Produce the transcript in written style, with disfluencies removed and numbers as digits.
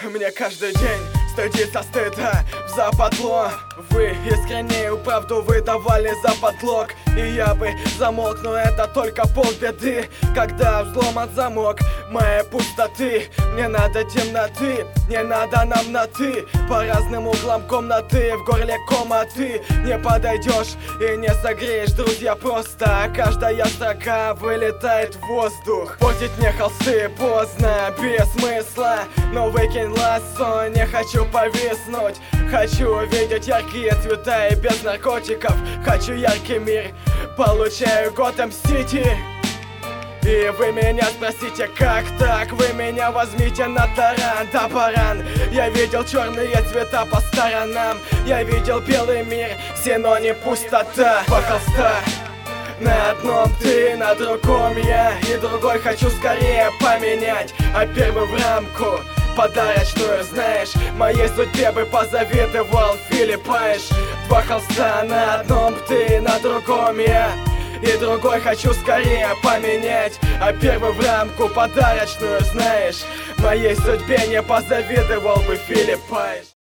Мне каждый день стыдится стыда в западло. Вы искреннюю правду выдавали за подлог, и я бы замолк, но это только полбеды. Когда взломан замок моей пустоты, мне надо темноты, не надо нам на ты. По разным углам комнаты, в горле кома ты не подойдешь и не согреешь, друзья, просто каждая строка вылетает в воздух. Портить мне холсты поздно, без смысла, но выкинь лассо, не хочу повиснуть. Хочу видеть яркие цвета и без наркотиков. Хочу яркий мир, получаю Готэм-Сити. И вы меня спросите, как так? Вы меня возьмите на таран, да баран. Я видел черные цвета по сторонам, я видел белый мир, синоним пустота. Два холста, на одном ты, на другом я, и другой хочу скорее поменять, а первый в рамку подарочную, знаешь, моей судьбе бы позавидовал Филипп Айш. Два холста, на одном ты, на другом я, и другой хочу скорее поменять, а первый в рамку подарочную, знаешь, моей судьбе не позавидовал бы Филипп Айш.